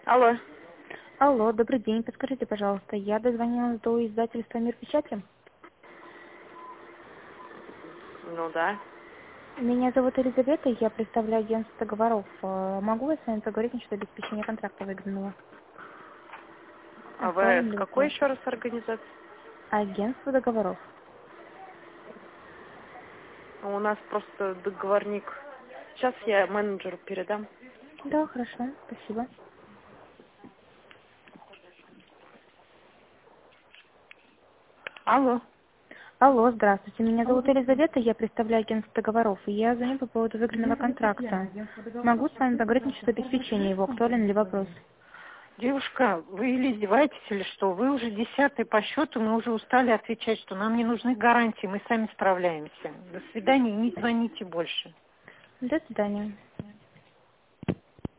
Алло. Алло, добрый день. Подскажите, пожалуйста, я дозвонилась до издательства «Мир печати». Ну да. Меня зовут Елизавета, я представляю агентство договоров. Могу я с вами поговорить насчет обеспечения контракта выгодного? А вы Актуален с ли какой вопрос? еще раз организации? Агентство договоров. У нас просто договорник. Сейчас я менеджеру передам. Да, хорошо, спасибо. Алло. Алло, здравствуйте. Меня зовут Елизавета, я представляю агентство договоров. И я звоню по поводу выгодного контракта. Могу с вами поговорить насчет обеспечения его? Актуален ли вопрос? Девушка, вы или издеваетесь, или что? Вы уже 10-й по счету, мы уже устали отвечать, что нам не нужны гарантии, мы сами справляемся. До свидания, не звоните больше. До свидания.